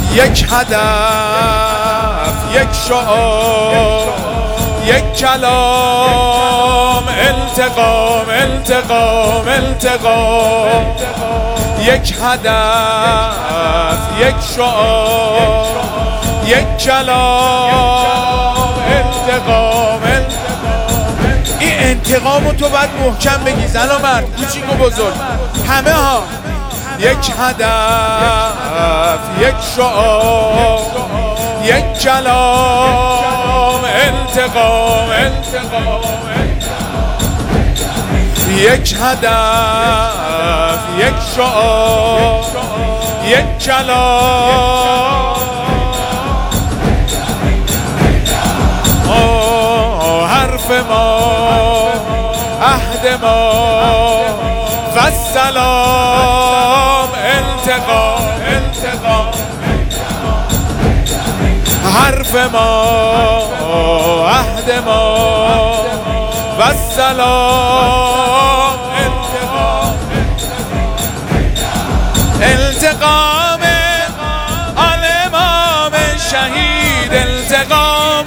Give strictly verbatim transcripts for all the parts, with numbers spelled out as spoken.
یک هدف، یک شعار، یک کلام، التقام التقام التقام. یک هدف، یک شعار، یک کلام، التقام التقام. این انتقامو تو باید محکم بگی، زن و مرد، کوچیک و بزرگ، همه ها. یک هدف، یک شعار، یک کلام، التقام التقام. یک هدف، یک شعار، یک کلام. حرف ما، عهد ما، و سلام، التقام التقام. حرف ما، عهد ما، و سلام، التقام التقام. آل امام شهید، التقام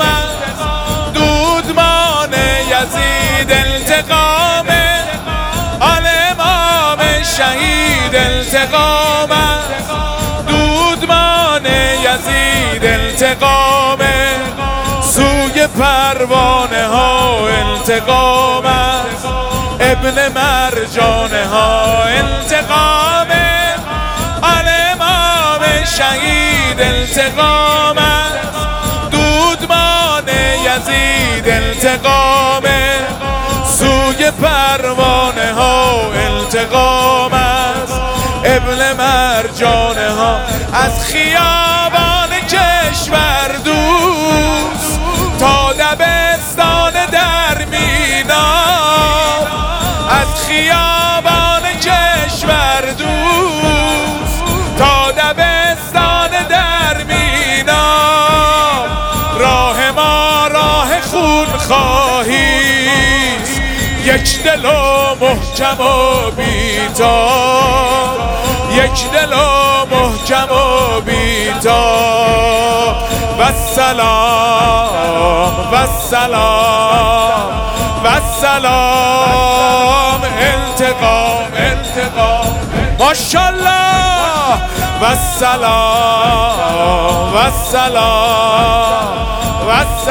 دودمان یزید، التقام آل امام شهید، التقام دودمان یزید، التقام سوی پروانه ها، التقام ابن مرجانه ها، التقام آل امام شهید، التقام دودمان یزید، التقام سوی پروانه ها، التقام ابن مرجانه ها. از خیابان کشور دوست تا دبستان در مینا، از خیابان کشور دوست تا دبستان در مینا. راه ما راه خون خواهیست، یک دل و محکم و بی‌تاب، یک دل و محکم و بی‌تاب. و سلام و سلام و سلام، التقام التقام. ماشاءالله. و سلام و سلام و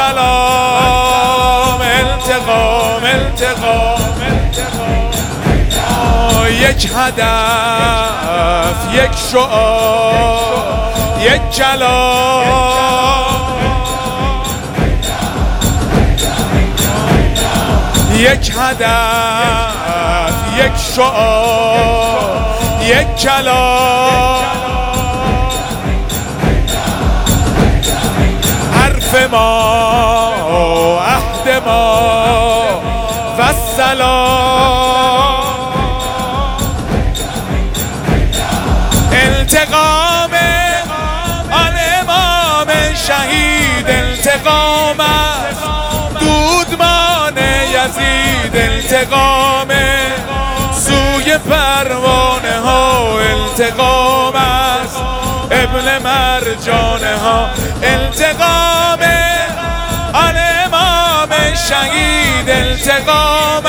سلام، التقام التقام التقام. یک هدف، یک شعار، یک کلام، یک هدف، یک شعار، یک کلام. حرف ما، عهد ما، و سلام. التقام آل امام شهید، التقام دودمان یزید، التقام سوی پروانه ها، التقام ابن مرجانه ها، التقام آل امام شهید، التقام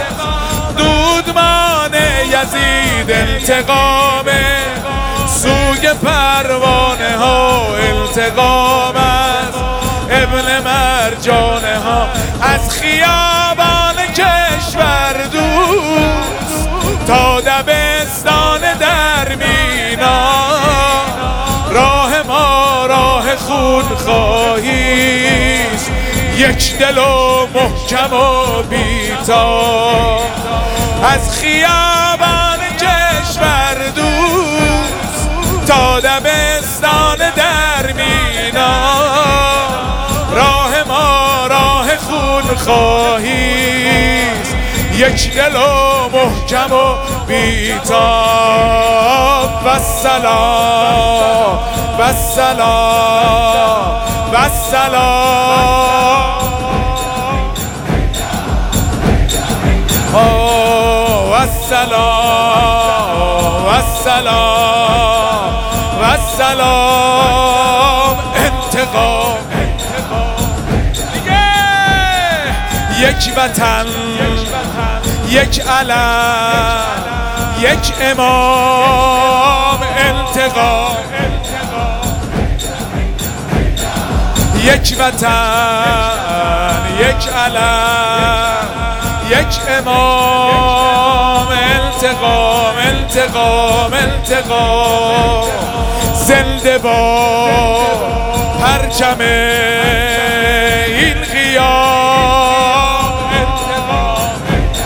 دودمان یزید، التقام سوی پروانه ها، التقام ابن مرجانه ها. از خیابان کشور دوست تا دبستان در مینا، راه ما راه خون خواهیست، یک دل و محکم و بی‌تاب. از خیابان کشور دوست تا دبستان در مینا، راه ما راه خون خواهیست، یک دل و محکم و بی‌تاب. و سلام و سلام و سلام. و سلام و سلام و سلام. انتقام. یک وطن، یک علم، یک امام، انتقام. یک وطن، یک علم، یک امام، انتقام، انتقام، انتقام. زنده با پرچم این قیام، انتقام.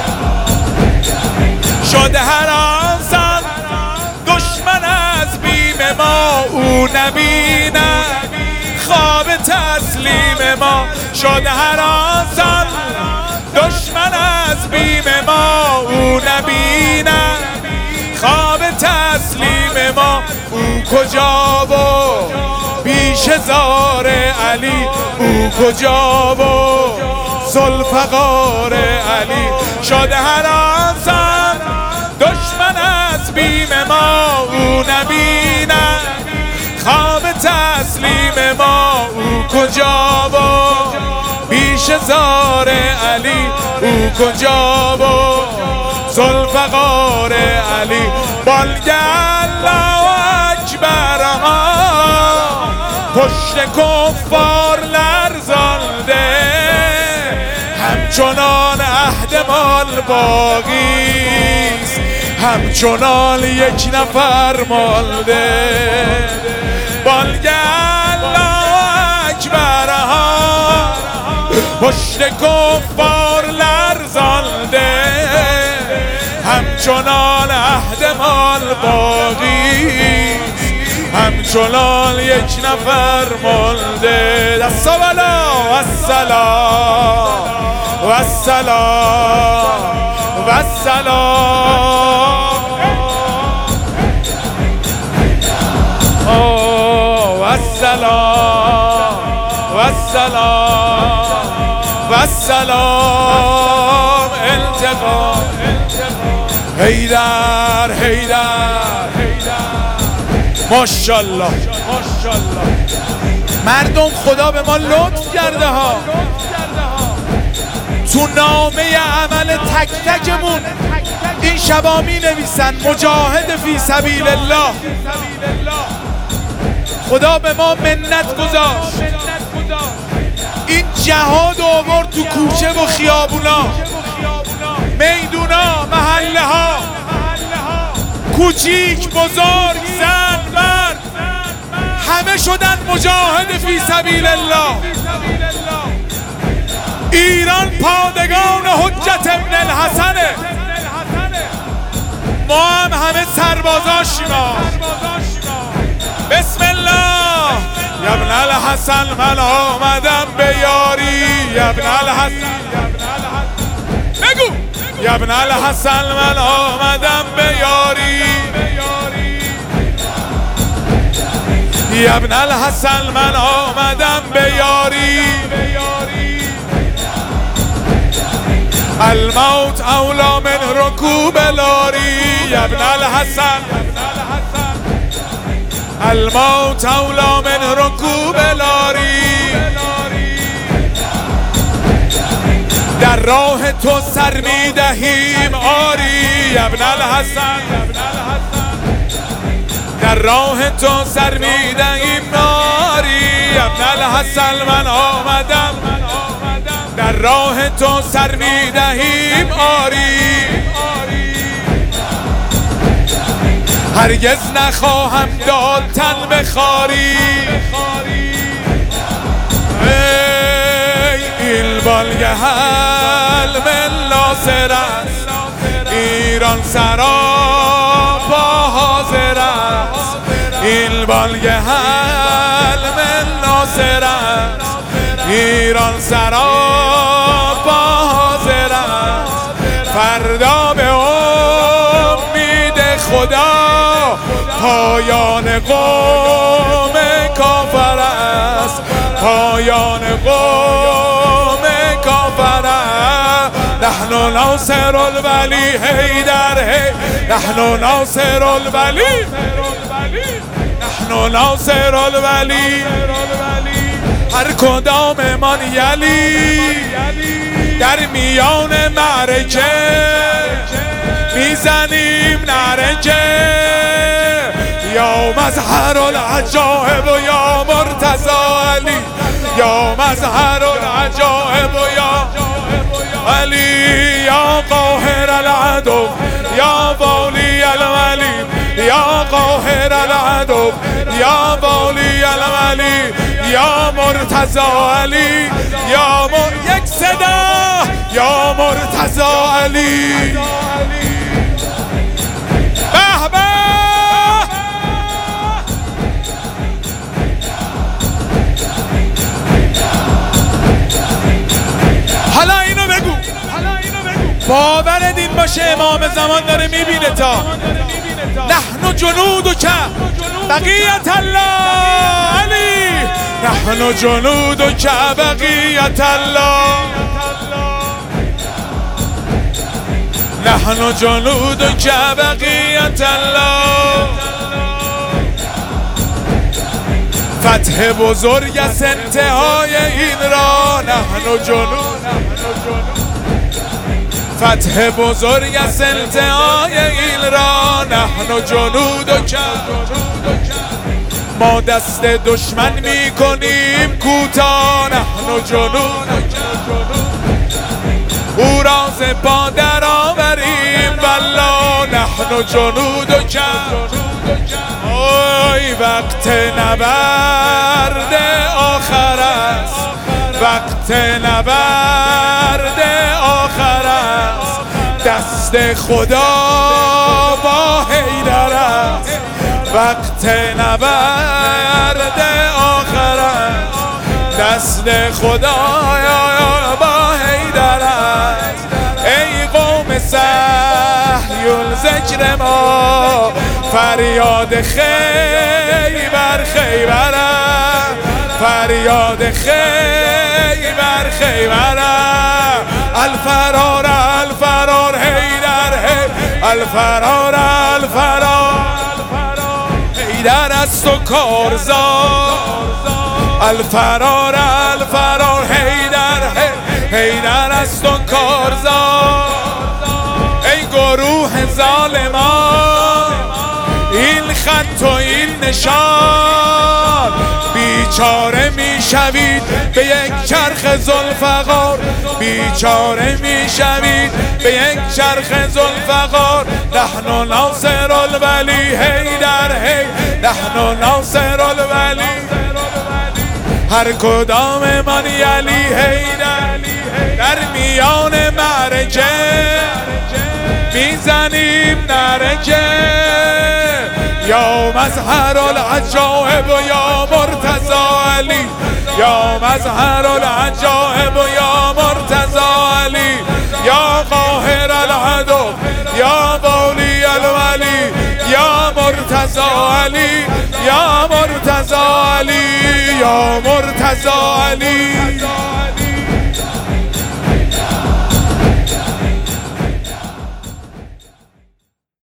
شده هر آن زن دشمن از بیم ما، او نبیند خواب تسلیم ما. شده هر آن زن دشمن از بیم ما، او نبیند خواب تسلیم ما. او کجا و پیش زار علی، او کجا و ذوالفقار علی. شده هر آن زن دشمن از بیم ما، او نبیند خواب تسلیم ما. او کجا و پیش زار علی، او کجا و ذوالفقار علی. بالگ الله اکبر ها پشت کفار لرزانده، همچنان عهد مال باقیست، همچنان یک نفر مالده. بالگ الله اکبر ها پشت کفار لرزانده، همچنان عهد مال باقیست، همچنان یک نفر مالده. دستا بالا. والسلام والسلام والسلام والسلام والسلام والسلام. انتقام. حیدر حیدر ماشاءالله ماشاءالله. مردم خدا به ما لطف کرده ها، تو نامه عمل تک تکمون این شبا می نویسن مجاهد فی سبیل الله. خدا به ما منت گذاشت، این جهاد آورد تو کوچه و خیابونا، میدونا، محله ها، کوچیک بزرگ، زن مرد، همه شدن مجاهد فی سبیل الله. ایران پادگان حجت ابن الحسنه، ما هم همه سربازاشیم. بسم الله. یا ابن الحسن من آمدم به یاری، یا ابن الحسن بگو. یا ابن الحسن من آمدم به یاری، یا ابن الحسن من آمدم به یاری. الموت اولا من رکوب لاری، یا ابن الحسن الموت اولا من رکوب لاری. در راه تو سر می دهیم آری، یا ابن الحسن در راه تو سر می دهیم آری. یا ابن الحسن من آمدم در راه تو سر می دهیم آری. هرگز نخواهم داد تن به خواری، این بالگ حلم ناصر است، ایران سراپا حاضر است. این بالگ حلم ناصر است، ایران سراپا حاضر است. فردا به امید خدا پایان قوم کافر است، پایان قوم کافر است. نحن ناصر الولی حیدر هی، نحن ناصر الولی، نحن ناصر الولی. هر کداممان یلی در میان معرکه میزنیم نرنجه یا مظهر العجائب و یا مرتضی علی یا مظهر العجائب و یا علی یا قاهر العدو یا والی الولی یا قاهر العدو یا والی الولی یا مرتضی علی یا مر... یک صدا یا مرتضی علی به به حالا اینو بگو باور دین باشه امام زمان داره میبینه تا نحن جنود که بقیت الله علی نحن جنود که بقیت الله نحن جنود که بقیت الله فتح بزرگ است انتهای این را نحن جنود فتح بزرگ است انتهای این را نحن جنود که ما دست دشمن می کنیم کوتاه نحن جنود او راز با در آوریم والله نحن جنود که آی وقت نبرد آخر است وقت نبرد آخر است دست خدا با حیدر است وقت نبرد آخر است دست خدا با حیدر است ای قوم صهیون ذکر ما فریاد خیبر خیبر فریاد خیبر خیبر الفرار الفرار حیدر الفرار الفرار حیدر است و کارزار الفرار الفرار حیدر حیدر است و کارزار ای گروه ظالمان این خط و این نشان بیچاره میشوید به یک چرخ ذوالفقار بیچاره میشوید به یک چرخ ذوالفقار نحن ناصر الولی حیدر هی نحن ناصر الولی هر کدام من یلی حیدر در میان معرکه میزنیم نرنجه یا مظهر العجائب و یا مرتضی علی یا مظهر العجائب و یا مرتضی علی یا قاهر العدو یا والی الولی یا مرتضی علی یا مرتضی علی یا مرتضی علی